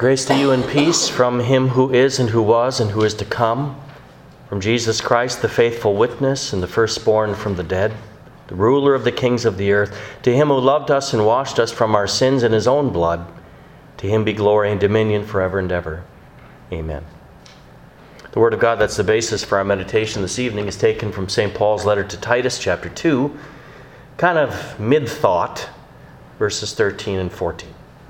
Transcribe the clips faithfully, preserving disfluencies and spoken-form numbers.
Grace to you and peace from him who is and who was and who is to come, from Jesus Christ, the faithful witness and the firstborn from the dead, the ruler of the kings of the earth, to him who loved us and washed us from our sins in his own blood, to him be glory and dominion forever and ever. Amen. The Word of God that's the basis for our meditation this evening is taken from Saint Paul's letter to Titus, chapter two, kind of mid-thought, verses thirteen and fourteen.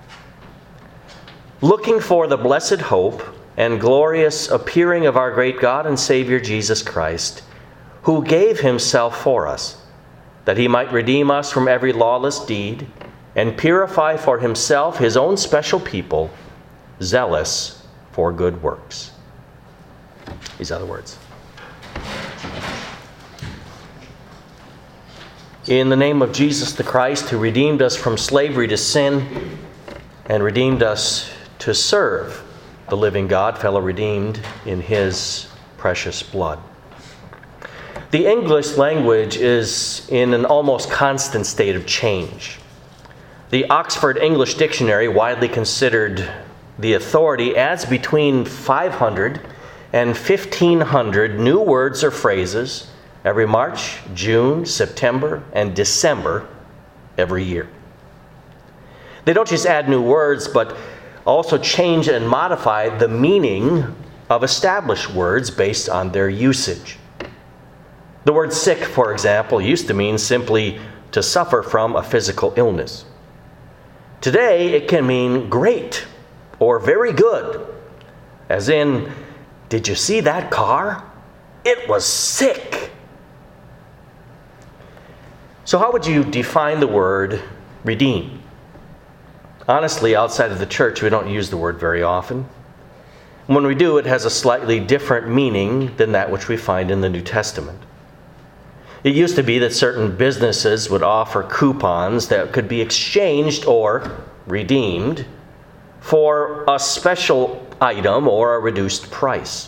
Looking for the blessed hope and glorious appearing of our great God and Savior Jesus Christ, who gave himself for us, that he might redeem us from every lawless deed and purify for himself his own special people, zealous for good works. These are the words. In the name of Jesus the Christ, who redeemed us from slavery to sin and redeemed us to serve the living God, fellow redeemed in his precious blood. The English language is in an almost constant state of change. The Oxford English Dictionary, widely considered the authority, adds between five hundred and fifteen hundred new words or phrases every March, June, September, and December every year. They don't just add new words, but also change and modify the meaning of established words based on their usage. The word sick, for example, used to mean simply to suffer from a physical illness. Today, it can mean great or very good, as in, did you see that car? It was sick. So how would you define the word redeem? Honestly, outside of the church, we don't use the word very often. When we do, it has a slightly different meaning than that which we find in the New Testament. It used to be that certain businesses would offer coupons that could be exchanged or redeemed for a special item or a reduced price.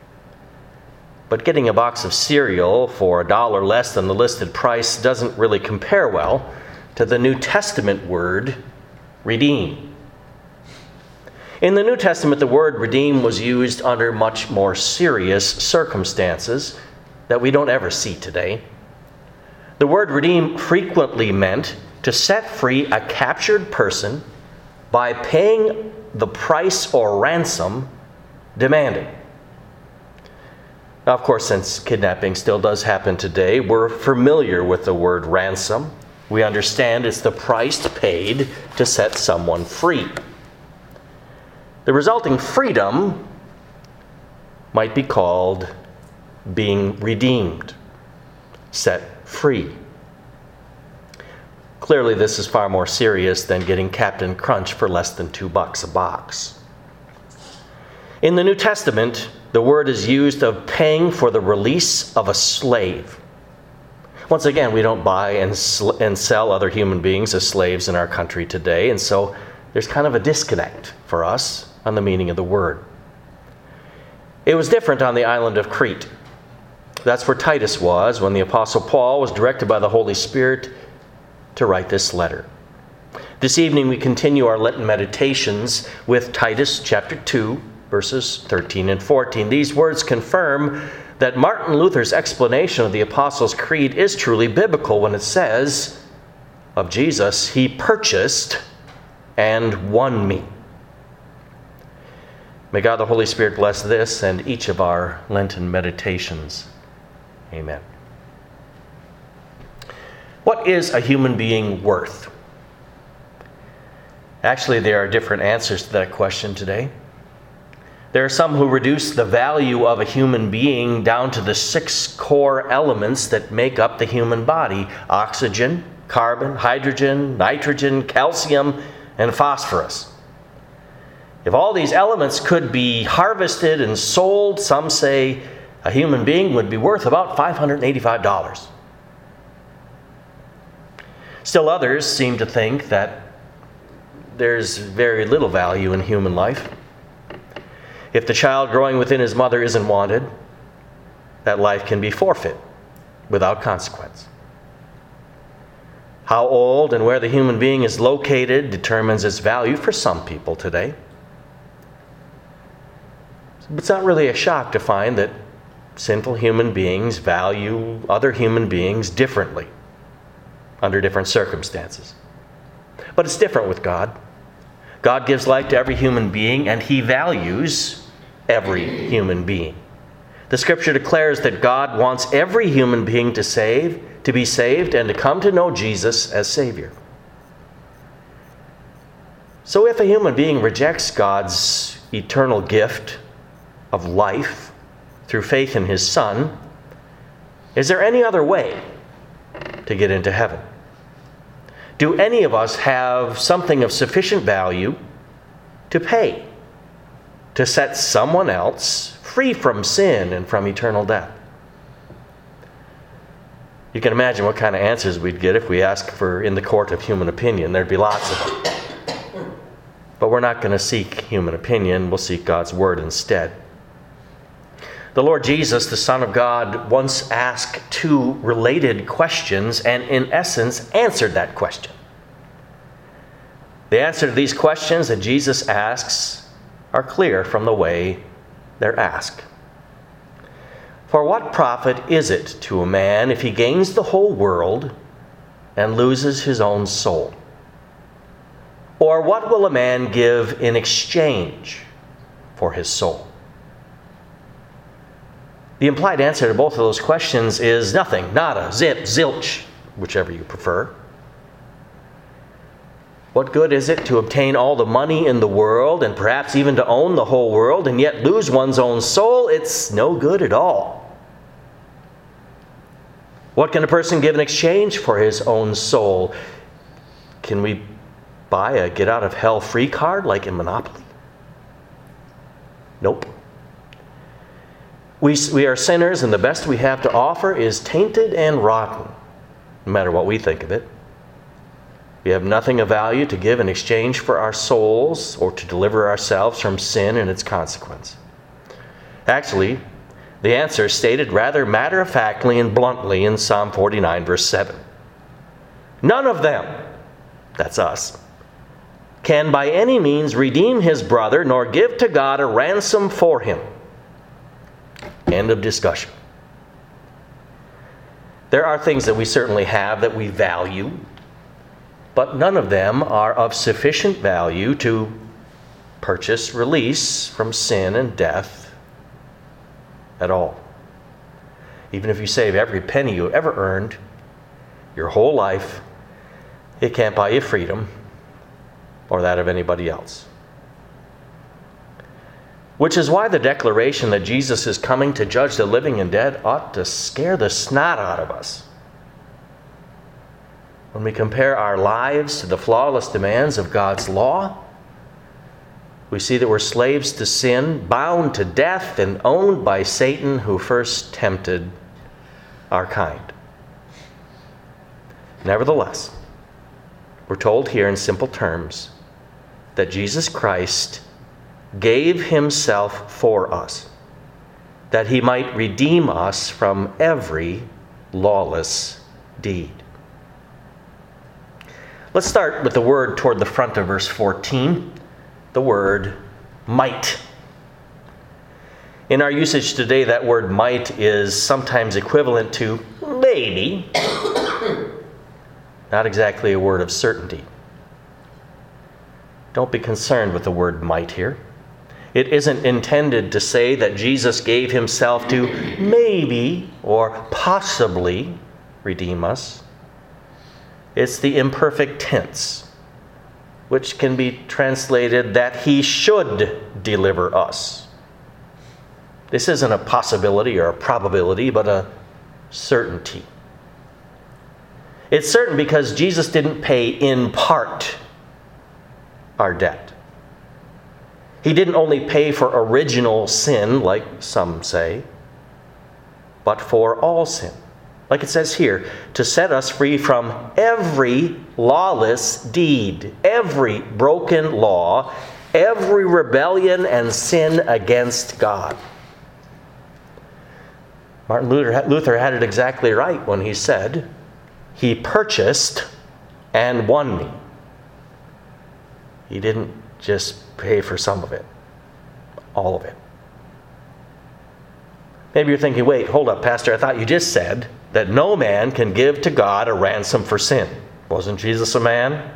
But getting a box of cereal for a dollar less than the listed price doesn't really compare well to the New Testament word redeem. In the New Testament, the word redeem was used under much more serious circumstances that we don't ever see today. The word redeem frequently meant to set free a captured person by paying the price or ransom demanded. Now, of course, since kidnapping still does happen today, we're familiar with the word ransom. We understand it's the price paid to set someone free. The resulting freedom might be called being redeemed, set free. Clearly, this is far more serious than getting Captain Crunch for less than two bucks a box. In the New Testament, the word is used of paying for the release of a slave. Once again, we don't buy and, sl- and sell other human beings as slaves in our country today, and so there's kind of a disconnect for us on the meaning of the word. It was different on the island of Crete. That's where Titus was when the Apostle Paul was directed by the Holy Spirit to write this letter. This evening we continue our Lenten meditations with Titus chapter two, verses thirteen and fourteen. These words confirm that Martin Luther's explanation of the Apostles' Creed is truly biblical when it says of Jesus, he purchased and won me. May God the Holy Spirit bless this and each of our Lenten meditations. Amen. What is a human being worth? Actually, there are different answers to that question today. There are some who reduce the value of a human being down to the six core elements that make up the human body: oxygen, carbon, hydrogen, nitrogen, calcium, and phosphorus. If all these elements could be harvested and sold, some say a human being would be worth about five hundred eighty-five dollars. Still others seem to think that there's very little value in human life. If the child growing within his mother isn't wanted, that life can be forfeit without consequence. How old and where the human being is located determines its value for some people today. It's not really a shock to find that sinful human beings value other human beings differently under different circumstances. But it's different with God. God gives life to every human being, and He values every human being. The Scripture declares that God wants every human being to save, to be saved, and to come to know Jesus as Savior. So if a human being rejects God's eternal gift of life through faith in His Son, is there any other way to get into heaven? Do any of us have something of sufficient value to pay to set someone else free from sin and from eternal death? You can imagine what kind of answers we'd get if we asked for in the court of human opinion. There'd be lots of them. But we're not going to seek human opinion. We'll seek God's Word instead. The Lord Jesus, the Son of God, once asked two related questions and in essence answered that question. The answer to these questions that Jesus asks are clear from the way they're asked. For what profit is it to a man if he gains the whole world and loses his own soul? Or what will a man give in exchange for his soul? The implied answer to both of those questions is nothing, nada, zip, zilch, whichever you prefer. What good is it to obtain all the money in the world and perhaps even to own the whole world and yet lose one's own soul? It's no good at all. What can a person give in exchange for his own soul? Can we buy a get-out-of-hell-free card like in Monopoly? Nope. We, we are sinners, and the best we have to offer is tainted and rotten, no matter what we think of it. We have nothing of value to give in exchange for our souls or to deliver ourselves from sin and its consequence. Actually, the answer is stated rather matter-of-factly and bluntly in Psalm forty-nine, verse seven. None of them, that's us, can by any means redeem his brother nor give to God a ransom for him. End of discussion. There are things that we certainly have that we value, but none of them are of sufficient value to purchase release from sin and death at all. Even if you save every penny you ever earned, your whole life, it can't buy you freedom or that of anybody else. Which is why the declaration that Jesus is coming to judge the living and dead ought to scare the snot out of us. When we compare our lives to the flawless demands of God's law, we see that we're slaves to sin, bound to death, and owned by Satan, who first tempted our kind. Nevertheless, we're told here in simple terms that Jesus Christ gave himself for us, that he might redeem us from every lawless deed. Let's start with the word toward the front of verse fourteen, the word might. In our usage today, that word might is sometimes equivalent to maybe, not exactly a word of certainty. Don't be concerned with the word might here. It isn't intended to say that Jesus gave himself to maybe or possibly redeem us. It's the imperfect tense, which can be translated that he should deliver us. This isn't a possibility or a probability, but a certainty. It's certain because Jesus didn't pay in part our debt. He didn't only pay for original sin, like some say, but for all sin. Like it says here, to set us free from every lawless deed, every broken law, every rebellion and sin against God. Martin Luther, Luther had it exactly right when he said, he purchased and won me. He didn't just pay for some of it, all of it. Maybe you're thinking, wait, hold up, Pastor, I thought you just said that no man can give to God a ransom for sin. Wasn't Jesus a man?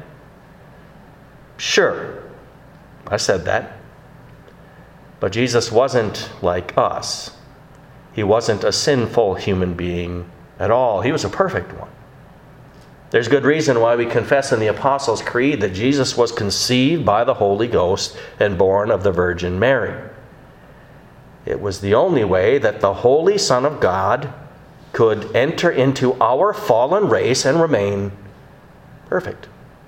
Sure, I said that. But Jesus wasn't like us. He wasn't a sinful human being at all. He was a perfect one. There's good reason why we confess in the Apostles' Creed that Jesus was conceived by the Holy Ghost and born of the Virgin Mary. It was the only way that the Holy Son of God could enter into our fallen race and remain perfect.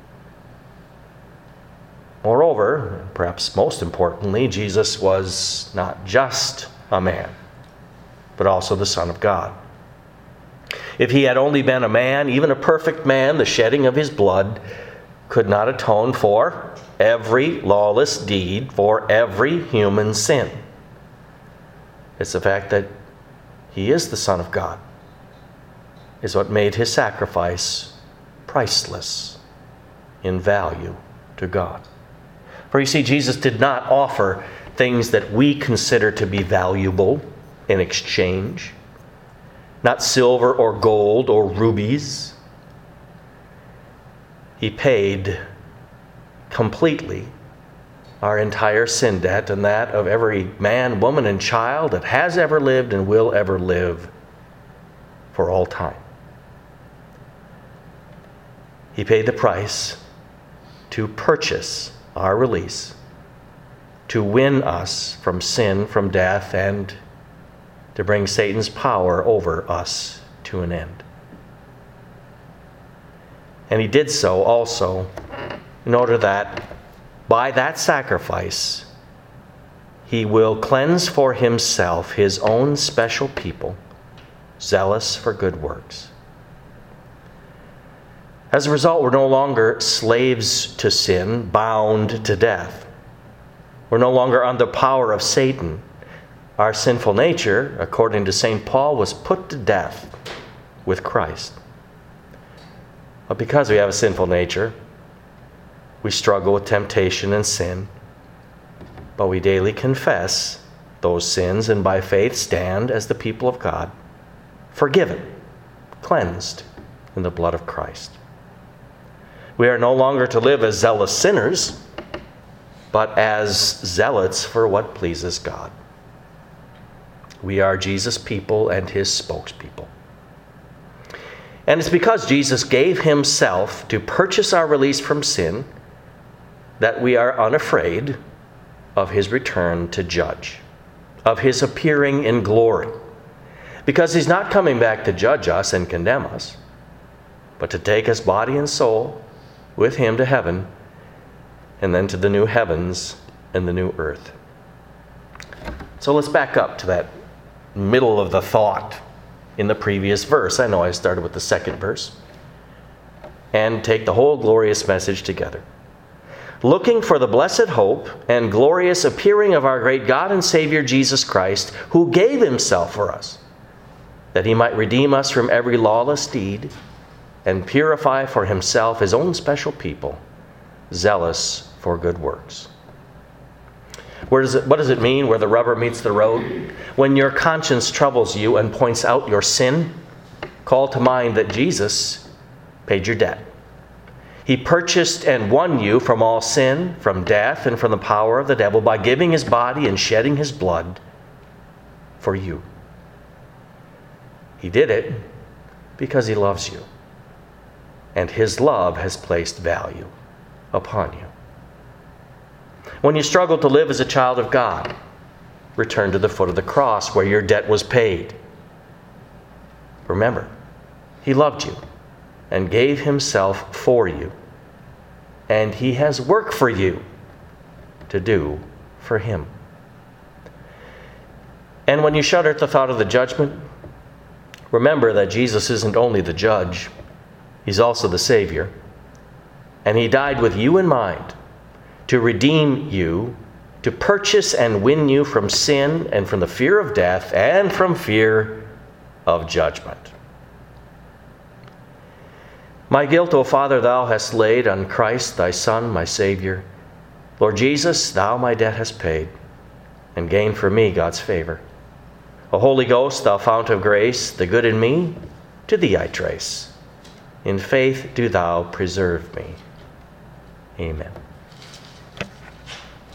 Moreover, perhaps most importantly, Jesus was not just a man, but also the Son of God. If he had only been a man, even a perfect man, the shedding of his blood could not atone for every lawless deed, for every human sin. It's the fact that he is the Son of God is what made his sacrifice priceless in value to God. For you see, Jesus did not offer things that we consider to be valuable in exchange. Not silver or gold or rubies. He paid completely our entire sin debt and that of every man, woman, and child that has ever lived and will ever live for all time. He paid the price to purchase our release, to win us from sin, from death, and to bring Satan's power over us to an end. And he did so also in order that by that sacrifice he will cleanse for himself his own special people, zealous for good works. As a result, we're no longer slaves to sin, bound to death. We're no longer under the power of Satan. Our sinful nature, according to Saint Paul, was put to death with Christ. But because we have a sinful nature, we struggle with temptation and sin. But we daily confess those sins and by faith stand as the people of God, forgiven, cleansed in the blood of Christ. We are no longer to live as zealous sinners, but as zealots for what pleases God. We are Jesus' people and his spokespeople. And it's because Jesus gave himself to purchase our release from sin that we are unafraid of his return to judge, of his appearing in glory. Because he's not coming back to judge us and condemn us, but to take us body and soul with him to heaven, and then to the new heavens and the new earth. So let's back up to that middle of the thought in the previous verse. I know I started with the second verse. And take the whole glorious message together. Looking for the blessed hope and glorious appearing of our great God and Savior Jesus Christ, who gave himself for us, that he might redeem us from every lawless deed and purify for himself his own special people, zealous for good works. Where does it, what does it mean where the rubber meets the road? When your conscience troubles you and points out your sin, call to mind that Jesus paid your debt. He purchased and won you from all sin, from death, and from the power of the devil by giving his body and shedding his blood for you. He did it because he loves you, and his love has placed value upon you. When you struggle to live as a child of God, return to the foot of the cross where your debt was paid. Remember, he loved you and gave himself for you, and he has work for you to do for him. And when you shudder at the thought of the judgment, remember that Jesus isn't only the judge, he's also the Savior, and he died with you in mind to redeem you, to purchase and win you from sin and from the fear of death and from fear of judgment. My guilt, O Father, thou hast laid on Christ, thy Son, my Savior. Lord Jesus, thou my debt hast paid and gained for me God's favor. O Holy Ghost, thou fount of grace, the good in me, to thee I trace. In faith do thou preserve me. Amen.